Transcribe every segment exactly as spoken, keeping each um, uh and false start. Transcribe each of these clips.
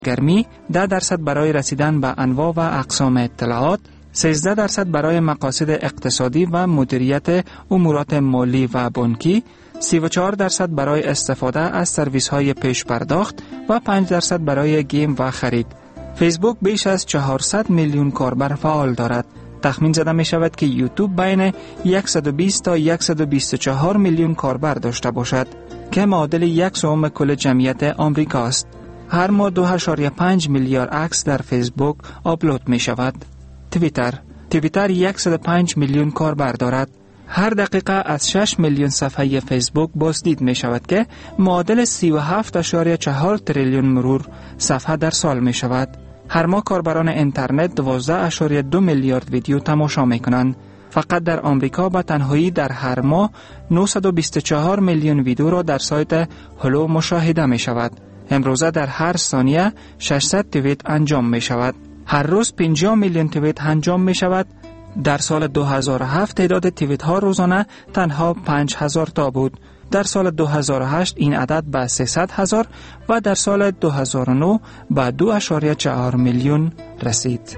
گرمی، ده درصد برای رسیدن به انواع و اقسام اطلاعات، سیزده درصد برای مقاصد اقتصادی و مدیریت امورات مالی و بانکی، سی و چهار درصد برای استفاده از سرویس های پیش پرداخت و پنج درصد برای گیم و خرید. فیسبوک بیش از چهارصد میلیون کاربر فعال دارد. تخمین زده می شود که یوتیوب بین صد و بیست تا صد و بیست و چهار میلیون کاربر داشته باشد که معادل یک سوم کل جمعیت آمریکا است. هر ماه دو ممیز پنج میلیارد عکس در فیسبوک آپلود می شود. توییتر توییتر صد و پنج میلیون کاربر دارد. هر دقیقه از شش میلیون صفحه فیسبوک بازدید می شود که معادل سی و هفت ممیز چهار تریلیون مرور صفحه در سال می شود. هر ماه کاربران اینترنت دوازده ممیز دو میلیارد ویدیو تماشا می کنند. فقط در آمریکا به تنهایی در هر ماه نهصد و بیست و چهار میلیون ویدیو را در سایت هلو مشاهده می شود. امروزه در هر ثانیه ششصد توییت انجام می شود. هر روز پنجاه میلیون توییت انجام می شود. در سال دو هزار و هفت تعداد توییت ها روزانه تنها پنج هزار تا بود. در سال دو هزار و هشت این عدد به سیصد هزار و در سال دو هزار و نه به دو ممیز چهار میلیون رسید.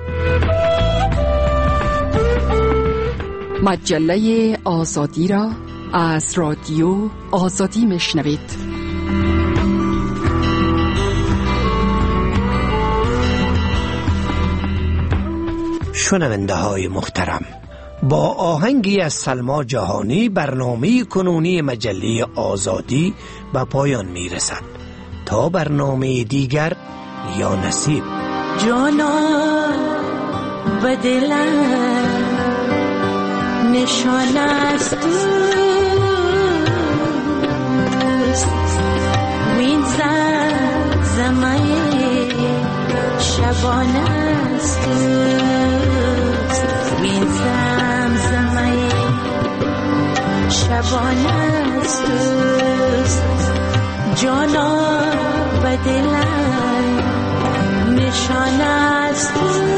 مجله آزادی را از رادیو آزادی میشنوید. شنونده های محترم، با آهنگی از سلما جهانی برنامه کنونی مجله آزادی به پایان می رسد. تا برنامه دیگر، یا نصیب. جانا به دلم نشان است وین زمزمه شبانه است وین زمزمه شبانه است جانا به دلم نشان است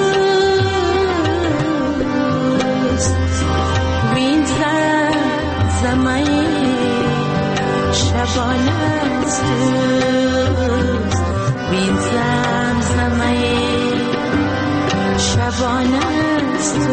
وین زمزمه شبانه است وین زمزمه شبانه است.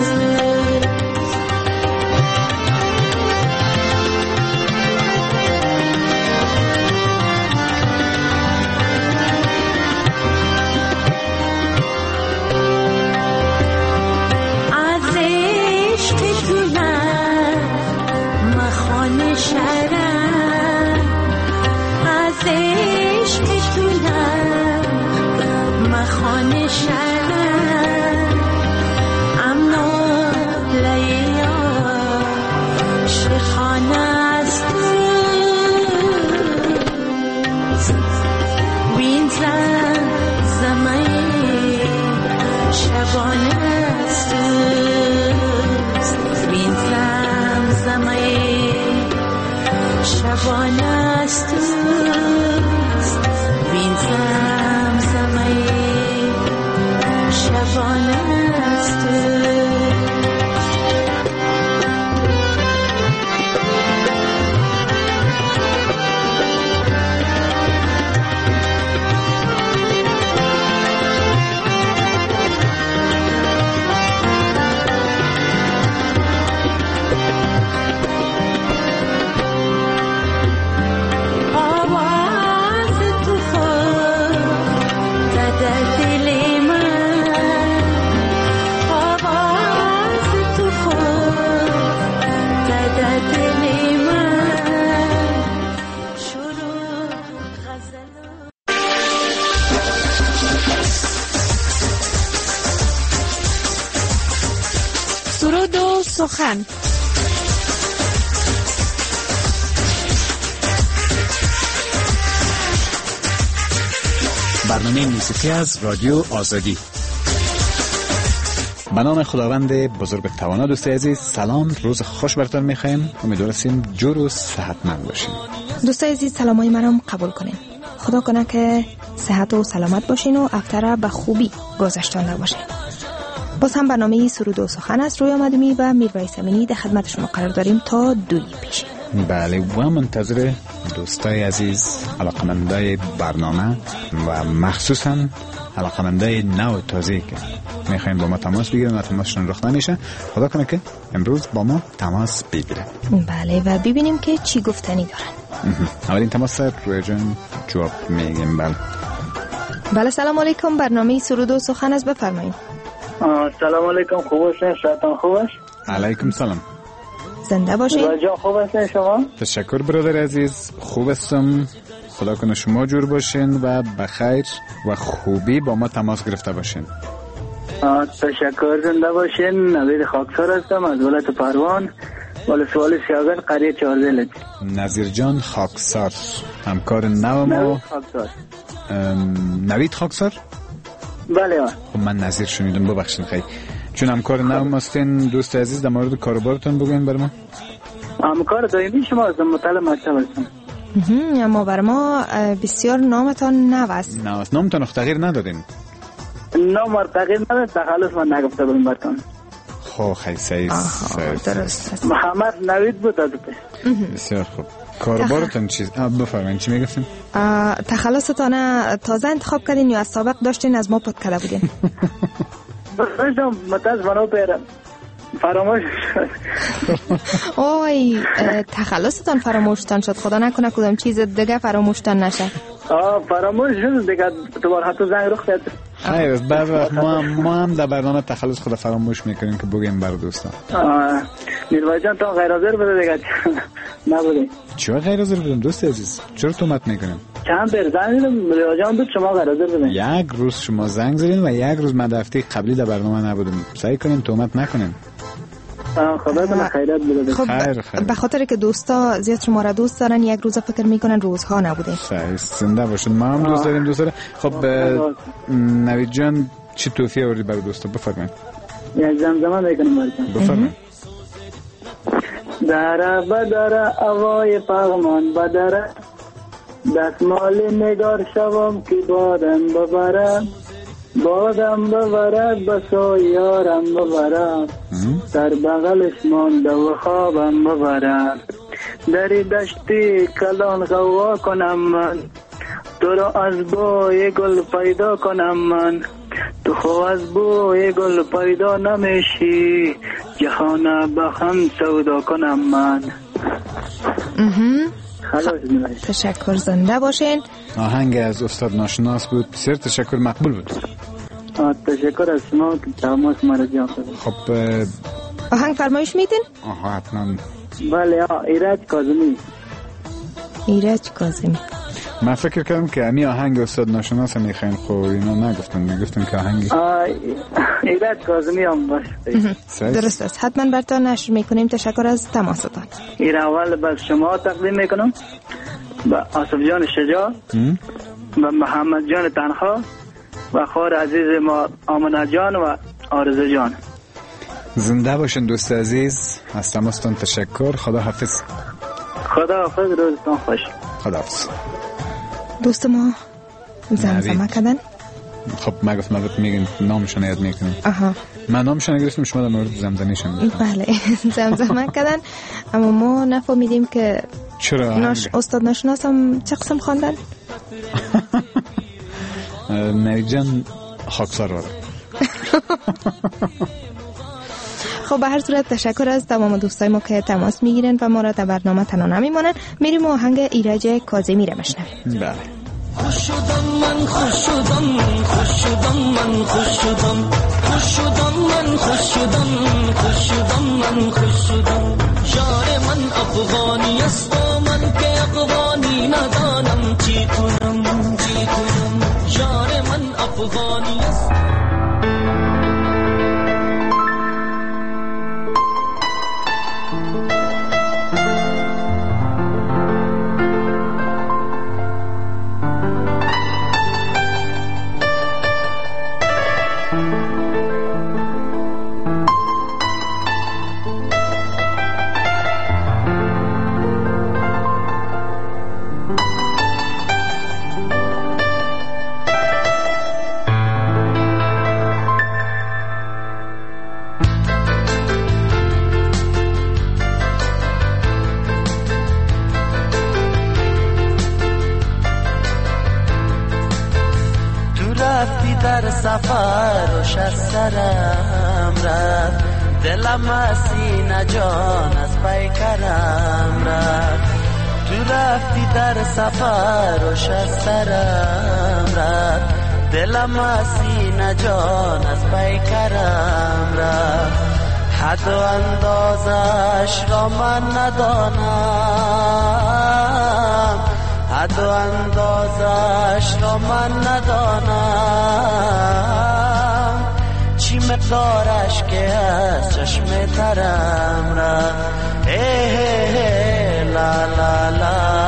سرود و سخن. برنامه موسیقی از رادیو آزادی. به نام خداوند بزرگ توانا. دوستای عزیز سلام، روز خوش براتون میخوایم. امیدواریم جور و صحتمند باشین. دوستای عزیز سلامای منم قبول کنین. خدا کنه که صحت و سلامت باشین و افتره به خوبی گذشتانده باشین. باز هم برنامه سرود و سخن است روی آمدمی و میرویس امینی در خدمت شما قرار داریم تا دوی پیش. بله و منتظر دوستای عزیز علاقمندای برنامه و مخصوصا علاقمنده نو تازه که میخواین با ما تماس بگیرن و تماسشون رخ نمیشه، خدا کنه که امروز با ما تماس بگیرن. بله و ببینیم که چی گفتنی دارن. اولین تماس رویا جان جواب میگیم. بله بله سلام علیکم، برنامه سرود و سخن است، بفرمایید. سلام علیکم، خوب هستین؟ شاتان خوب است؟ علیکم سلام، زنده باشین. راجا خوب هستین شما؟ تشکر برادر عزیز، خوب هستم، خدا کنه شما جور باشین و بخیر و خوبی با ما تماس گرفته باشین. تشکر، زنده باشین. نوید خاکسار هستم از ولایت پروان، ولسوالی سیاگان، قریه چهارده لج. نظیر جان خاکسار، همکار نو ما. نوید خاکسار. نوید خاکسار؟ بله. خب من نظیر شنیدم، ببخشید خیلی، چون همکار نو ماستین. دوست عزیز در مورد کاروبارتون بگوین بر ما. همکار دائمی شما هستم، مطالعه مکتب هستم. اما بر ما بسیار نامتان نو است. نه است، نامتان تغییر ندادین؟ نام تغییر نداد، تخلص من نگفته بودم براتون. خب خیلی سعی درست است. محمد نوید بود از بسیار خوب. کاروبارتون چیز بفرمایید، چی میگفتین؟ تخلصتان تازه انتخاب کردین یا از سابق داشتین از ما پد کرده بودین؟ داشتم متاسفانه پیرم فراموش شد. اوی تخلصتان فراموشتان شد، خدا نکنه کدام چیز دیگه فراموشتان نشه. آه فراموش شد دیگه، دوباره حتی زنگ رخ داد. خیر، بعد وقت ما ما هم در برنامه تخلص خود فراموش میکنیم که بگیم بر دوستان. آه نیروی جان تو غیر حاضر بده دیگه. نبودی. چرا غیر حاضر بودم دوست عزیز؟ چرا تهمت میکنیم؟ چند بار زنگ زدم نیروی جان بود شما غیر حاضر بودین. یک روز شما زنگ زدین و یک روز من هفته قبلی در برنامه نبودم. سعی کنیم تهمت نکنیم. خدا کنه خیرات بده. خب خیر خیر. به خاطر که دوستا زیاد شما را دوست دارن یک روز فکر میکنن روزها نبوده. صحیح، زنده باشید. ما هم دوست داریم دوست داریم. خب نوید جان چی توفیه آوردی برای دوستا؟ بفرمایید. یک زمزمه میکنم براتون. بفرمایید. دره بدره اوای پغمان بدره، دستمال نگار شوم که بادم ببرم، بادم ببرد بسای یارم ببرم، در بغلش مانده و خوابم ببرم، دری دشتی کلان غوا کنم من، تو را از بوی گل پیدا کنم من، تو خو از بوی گل پیدا نمیشی، جهان با هم سودا کنم من. تشکر، زنده باشین. آهنگ از استاد ناشناس بود، بسیار تشکر، مقبول بود. تشکر از شما که تماس مرا جان دادید. خب آهنگ فرمایش میدین؟ آها حتما. بله، ایرج کاظمی. ایرج کاظمی. من فکر کردم که امی آهنگ استاد ناشناس میخواین، خب اینا نگفتن، میگفتن که آهنگ ایرج کاظمی هم باشه. درست است، حتما براتون نشر میکنیم. تشکر از تماستان. این اول به شما تقدیم میکنم، به آصف جان شجاع و محمد جان تنها و خواهر عزیز ما آمنه جان و آرزو جان. زنده باشین دوست عزیز، از تماستان تشکر. خدا حافظ. خدا حافظ، روزتان خوش. خدا حافظ. دوست ما زمزمه کردن. خب ما گفت ما بهت میگیم نامشون یاد میکنیم. آها، من نامشون گرفتم، شما در مورد زمزمه‌شون گفتید. بله زمزمه کردن، اما ما نفهمیدیم که چرا ناش استاد ناشناس هم چه قسم خواندن. نوید جان خاکسار واره. خب به هر صورت تشکر از تمام دوستای ما که تماس میگیرن و ما را در برنامه تنها نمیمونن. میریم آهنگ ایرج کاظمی را بشنویم. بله. خوش شدم من، خوش شدم، خوش شدم من، خوش شدم، خوش شدم من، خوش شدم، خوش شدم من، خوش شدم. یار من افغانی است و من که افغانی ندانم چی کنم، چی کنم. یار من افغانی است. در سفرش از سرم رفت، دلم از سینه جان از پیکرم رفت. تو رفتی در سفرش از سرم رفت، دلم از سینه جان از پیکرم رفت. حد و اندازش را من ندانم، حد و اندازش را من ندانم. چی مقدارش که از چشم ترم رفت. ای لا لا لا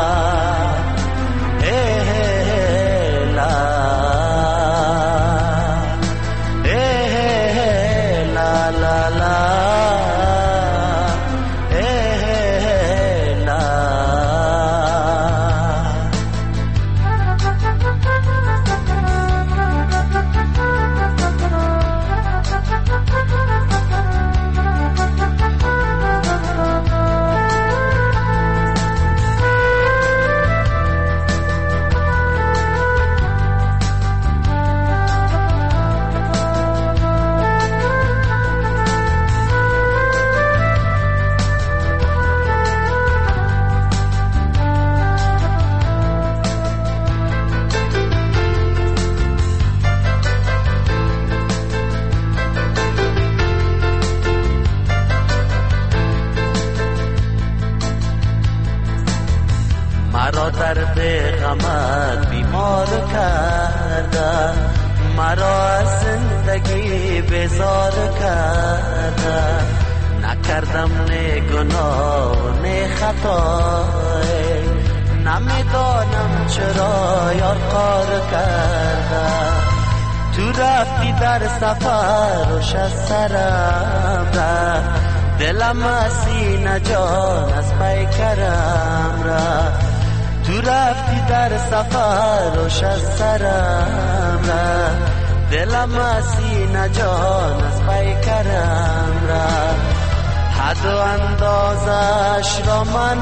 درد غمت بیمار کرده، مرا از زندگی بیزار کرده. نکردم نه گناه نه خطای، نمیدانم چرا یار کار کرده. تو رفتی در سفرش از سرم رفت، دلم از سینه جان از پیکرم رفت. تو رفتی در سفرش از سرم رفت، دلم از سینه جان از پیکرم رفت. حد و اندازش را من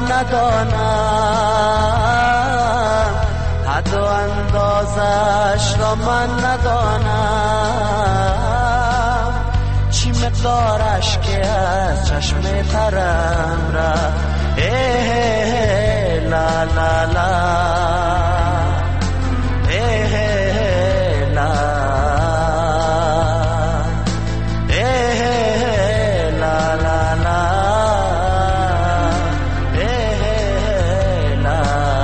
ندانم، حد و اندازش را من ندانم. چی مقدارش که از چشم ترم رفت. ای لا لا لا ای لا ای لا لا لا ای لا.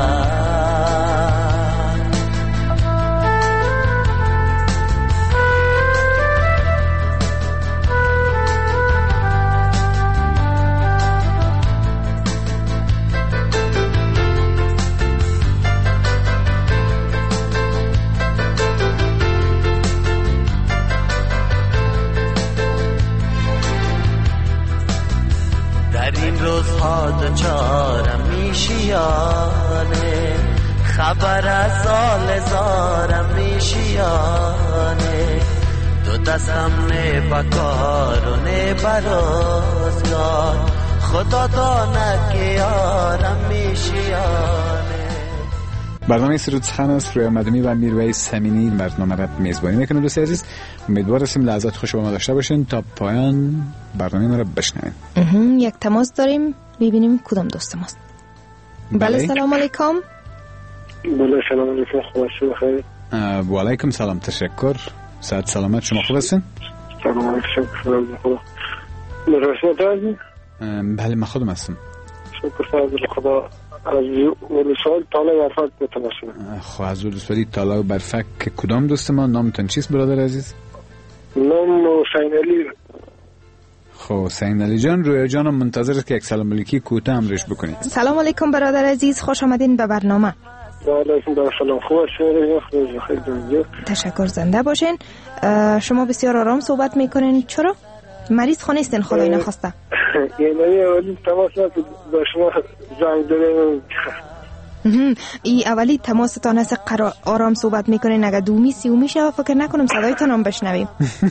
روزها دچارم میشیانه، خبر از سال زارم میشیانه. دو دستم نه بکار و نه برازگار، خدا داند که یارم میشیانه. برنامه سرود سخن است. رویا مدمی و میرویس سمینی برنامه را میزبانی میکنه. دوست عزیز، امیدوار هستیم لحظات خوش با ما داشته باشین. تا پایان برنامه ما را بشنوید. یک تماس داریم، ببینیم کدام دوست ماست. بله, بله سلام علیکم. بله سلام علیکم، خوب هستید؟ بخیر. و علیکم سلام، تشکر. صحت سلامت، شما خوب هستین؟ سلام علیکم، خوب. مرسوم هستید؟ بله من خودم هستم. شکر فضل خدا. از ولسوالی طالب برفک بتماشیم. خب از ولسوالی طالب برفک کدام دوست ما؟ نامتون چیست برادر عزیز؟ نام حسین علی. خب حسین علی جان، رویا جانم منتظر که یک سلام علیکی کوتاه امرش بکنید. سلام علیکم برادر عزیز، خوش آمدین به برنامه. علیکم سلام، خوب هستید؟ تشکر، زنده باشین. شما بسیار آرام صحبت میکنین، چرا؟ مریض خانه استین خدای نخواسته. یعنی اولی تماس با شما زنگ داریم. ای اولی تماستان است قرار آرام صحبت میکنین، اگه دومی سیومی شد فکر نکنم صدایتان هم بشنویم.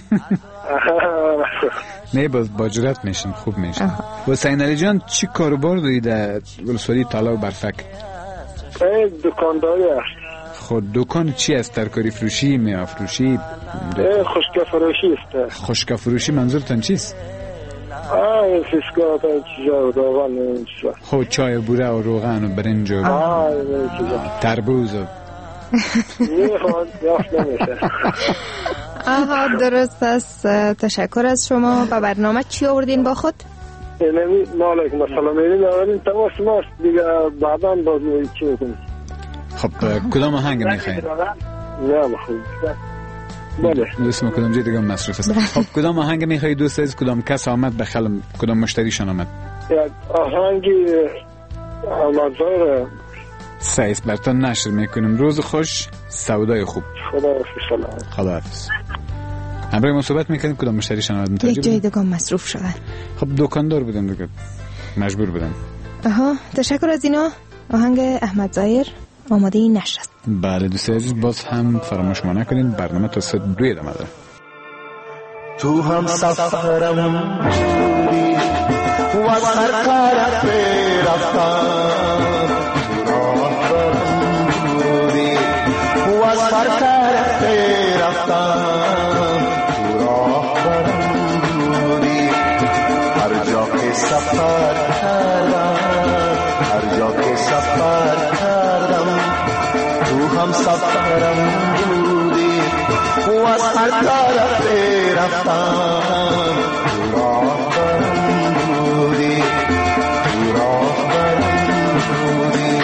نه باز باجرت میشین، خوب میشین. حسین علی جان، چی کاروبار داری در ولسوالی طالب برفک؟ دکانداری است. خود دکان چی است؟ ترکاری فروشی، میوه فروشی؟ خشک فروشی است. خشک فروشی منظورتان چیست؟ آه این فسکات چیزا روغن این چیزا. خود چای بوره و روغن و برنج و آه این چیزا. تربوز و میخواد یافت نمیشه. آها درست است. تشکر از شما. و برنامه چی آوردین با خود؟ اینمی مالک مثلا میرین آوردین تماس ماست دیگه بعدا باز چی میکنیم. خب کدام آهنگ میخواین؟ نه مخوید بله اسم کدام جای دیگه مصروف است. خب کدام آهنگ میخوایی دوست عزیز؟ کدام کس آمد به خلم؟ کدام مشتریشان آمد؟ آهنگی آمدزار سعیس برتان نشر میکنیم. روز خوش، سودای خوب. خدا حافظ. سلام. خدا حافظ. همراه ما صحبت میکنیم. کدام مشتریشان آمد؟ یک جای دیگه مصروف شدن. خب دکاندار بودن دیگه، مجبور بودن. آها تشکر از اینا. آهنگ احمد ظاهر آماده این نشر است. بله دوست عزیز باز هم فراموش ما نکنید برنامه تا ساعت دو ادامه داره. تو هم سفرم جوری و سرکار پی رفتم راه برم جوری و سرکار پی رفتم راه برم جوری هر جا که سفر کردم هر جا که سفر کردم تو هم سفرم بودی و سرکار پی رفتم تو راه برم بودی تو راه برم بودی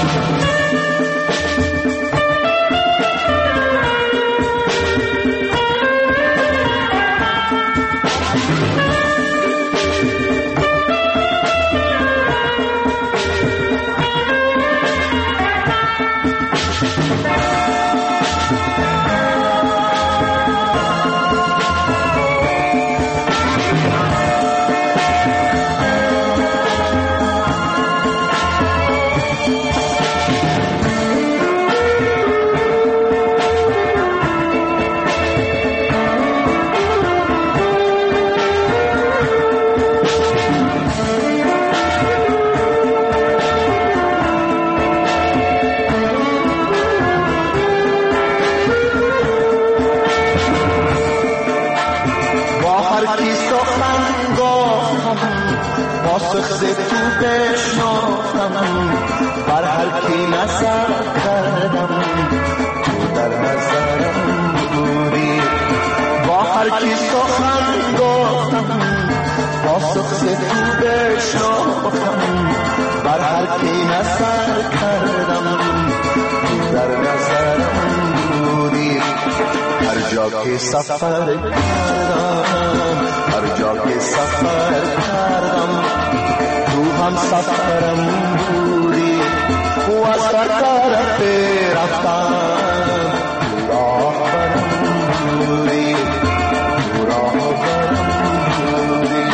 سخت تو بشناختم بر هر کی نظر کردم تو در نظرم بودی با هر کی سخن گفتم با سخت تو بشناختم بر هر کی نظر کردم تو در نظرم بودی هر جا که سفر کردم هر جا که سفر کردم تو هم سفرم بودی و سرکار پی رفتم تو راه برم بودی تو راه برم بودی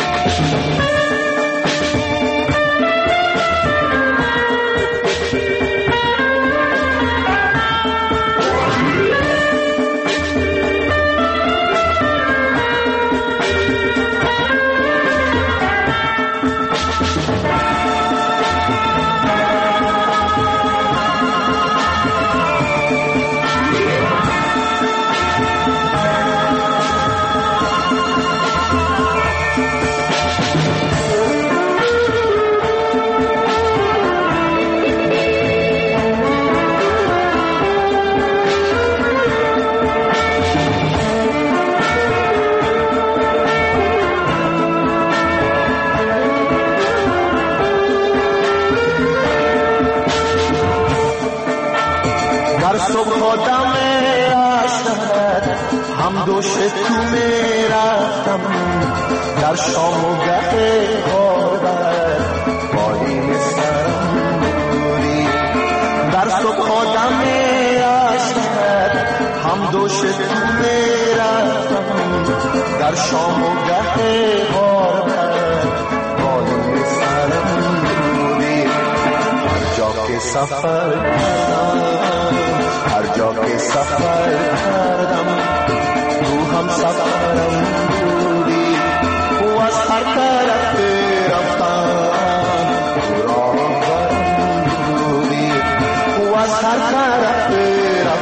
دوش تو می رفتم در شام و گه غربت بالین سرم بودی در صبح آدم عشقت هم دوش تو می رفتم در شام و گه غربت بالین سرم بودی هر جا که سفر کردم هر جا که سفر کردم تو هم سفرم بودی و از هر طرف رفتم تو راه برم بودی و از هر طرف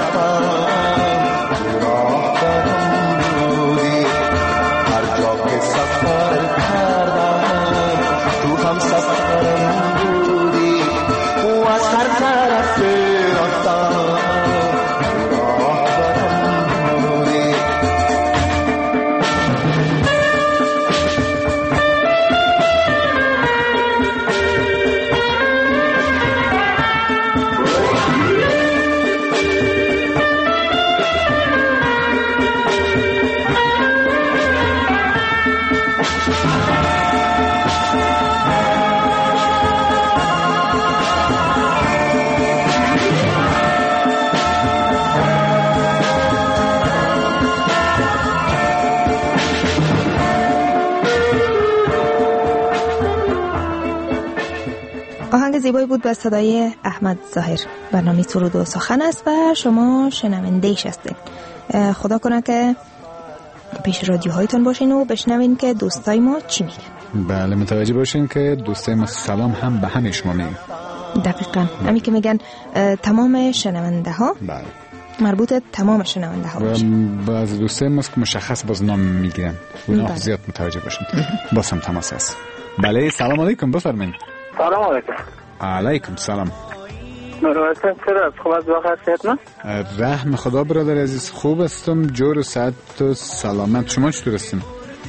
زیبایی بود به صدای احمد ظاهر. برنامه سرود و سخن است و شما شنونده‌اش هستید. خدا کنه که پیش رادیوهایتون باشین و بشنوین که دوستای ما چی میگن. بله متوجه باشین که دوستای ما سلام هم به همه شما میگن. دقیقاً همین که میگن تمام شنونده ها. بله. مربوط تمام شنونده ها باشه. بعضی دوستای ما که مشخص باز نام میگیرن. اونا زیاد متوجه باشین. باز هم تماس هست. بله سلام علیکم بفرمایید. سلام علیکم. علیکم سلام. مرحبا سر خوب از واقع هستید نه؟ رحم خدا برادر عزیز خوب هستم جور و سعادت و سلامت. شما چطور هستین؟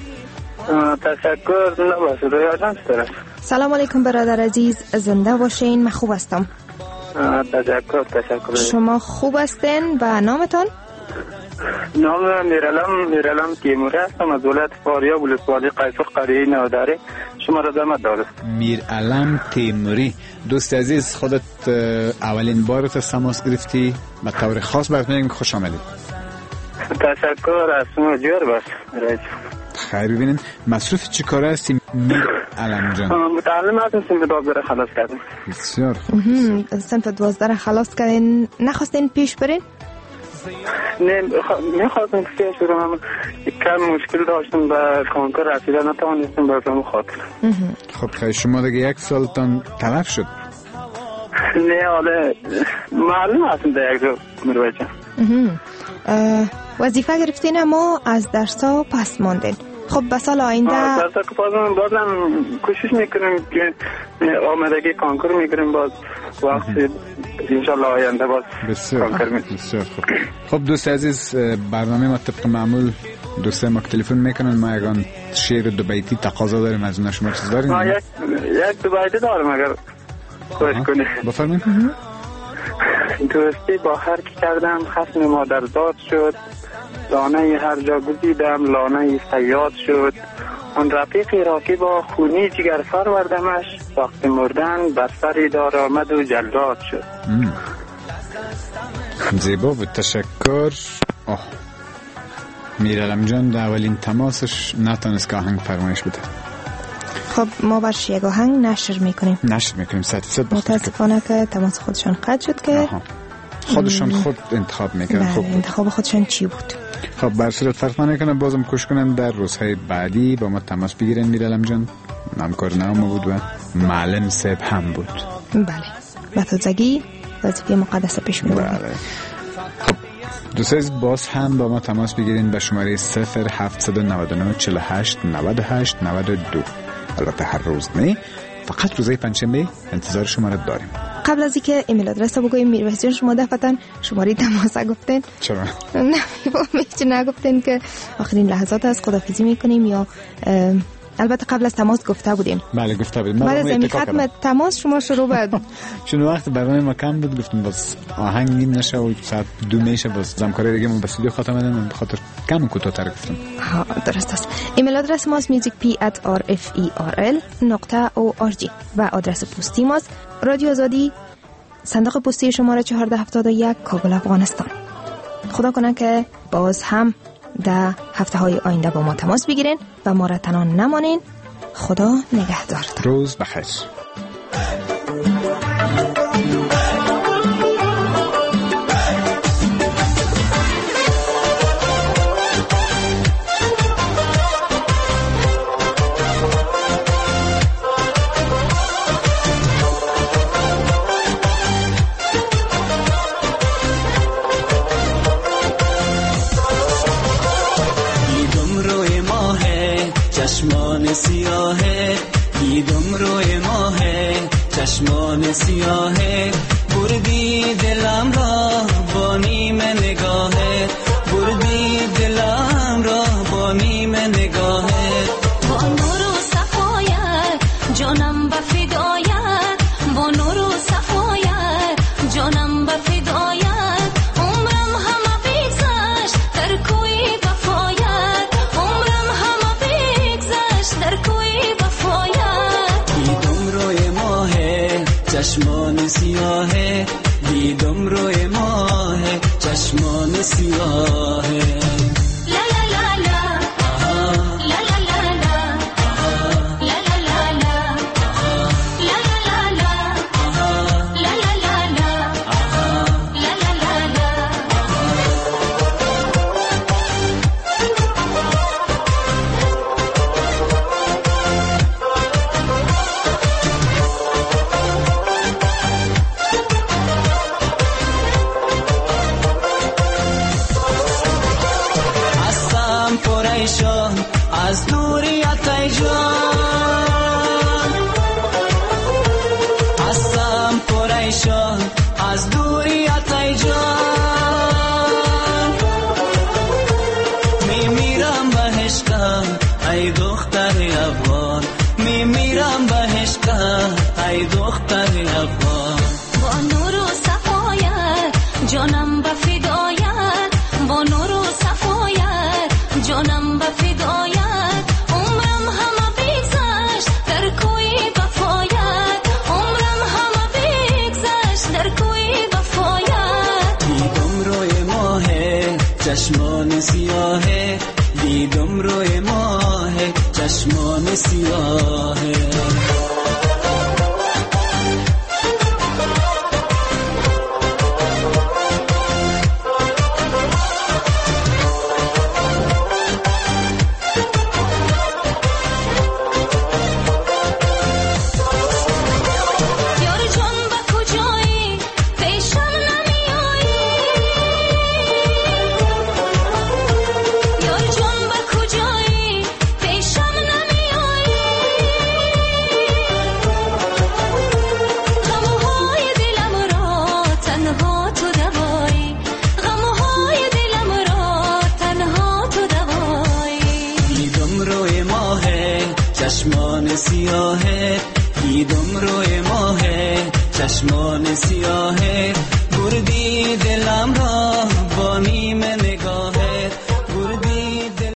تشکر نباشه روی آدم چطور؟ سلام علیکم برادر عزیز زنده باشین. من خوب هستم. تشکر تشکر. شما خوب هستین و نامتون؟ نام میرالم میرالم تیموری هستم از ولایت فاریاب ولسوالی قیصر قریه نوداری. شما را زحمت دارید. میرالم تیموری دوست عزیز خودت اولین بار تماس گرفتی به طور خاص براتون میگم خوش آمدید. تشکر از شما جور باش. خیر ببینین مصروف چی کاره هستی میرالم جان؟ متعلم هستم سنف دوازده خلاص کردم. بسیار خوب. سنف دوازده خلاص کردین نخواستین پیش برین؟ نه میخواستم پیش برم کم مشکل داشتم به کنکور رسیدن نتوانستم برم خاطر. خب خیلی شما دیگه یک سالتان تلف شد. نه حالا معلوم هستم در یک جا مروی جان. وظیفه گرفتین اما از درسا پس ماندین. خب به سال آینده درسا که بازم بازم کوشش میکنیم که آمدگی کنکور میگیریم باز وقتی انشالله آینده باز کنکور میگیریم. بسیار خوب. خب دوست عزیز برنامه ما طبق معمول دوسته ما که تلفن میکنن ما یکان شعر دو بیتی تقاضا داریم از اون شما چیز داریم؟ ما یک یک دو بیتی دارم اگر خوش کنی. بفرمایید. دوستی با هر کی کردم خصم مادر داد شد دانه هر جا گزیدم لانه صیاد شد آن رفیقی را که با خونی جگر فروردمش وقت مردن بر سری دار آمد و جلاد شد. زیبا بود تشکر. آه میرالم جان در اولین تماسش نتونست که آهنگ فرمایش بده. خب ما برش یک آهنگ نشر میکنیم نشر میکنیم صد صد متاسفانه که تماس خودشان قطع شد که آها. خودشان خود انتخاب میکنن. خب انتخاب خودشان چی بود؟ خب بر صورت فرق نکنه بازم کوشش کنن در روزهای بعدی با ما تماس بگیرن. میرالم جان همکار نام بود و معلم صاحب هم بود. بله به تازگی وظیفه مقدس پیش میبریم. بله. خب دوست باز هم با ما تماس بگیرین به شماره صفر هفتصد و نود و نه چهل و هشت نود و هشت نود و دو. البته هر روز نه فقط روزهای پنجشنبه انتظار شما را داریم. قبل از اینکه ایمیل آدرس رو بگویم میرویس جان شما دفعتاً شماره تماس گفتین. چرا؟ نه میشه نگفتین که آخرین لحظات از خدافظی میکنیم یا البته قبل از تماس گفته بودیم. بله گفته بودیم. بعد از این ختم تماس شما شروع بعد چون وقت برنامه ما کم بود گفتم باز آهنگ نیم نشه و ساعت دو میشه باز زمکاری دیگه ما به استودیو خاطر میدم به خاطر کم کوتاه‌تر گفتم. ها درست است. ایمیل آدرس ماست میوزیک پی ات آر اف ای آر ال نقطه او آر جی و آدرس پستی ماست رادیو آزادی صندوق پستی شماره چهارده هفتاد و یک کابل افغانستان. خدا کنه که باز هم در هفته های آینده با ما تماس بگیرین و ما را تنها نمانین. خدا نگهدارتان. روز بخیر. چشمان سیاهه دیدم روی ماهه چشمان سیاهه بردی دلم را با نیم نگاهه بردی دلم را با نیم نگاهه با نور و صفایت جانم به فدایت با نور و صفایت جانم به فدایت عمرم همه بگذشت در کوی وفایت عمرم همه بگذشت در کوی وفایت دیدم روی ماهه چشمان سیاهه دیدم روی ماهه چشمان سیاهه پریشان از دوریت ای جان، هستم پریشان از دوریت ای جان. میمیرم به عشقت ای دختر افغان، میمیرم به عشقت ای دختر افغان. با نور و صفایت جانم به فدایت، با نور و صفایت جانم به فدایت. عمرم همه بگذشت در کوی وفایت، عمرم همه بگذشت در کوی وفایت. دیدم روی ماه چشمان سیاهه، دیدم روی ماه چشمان سیاهه. چشمان سیاهه، دیدم روی ماه چشمان سیاهه. بردی دلم را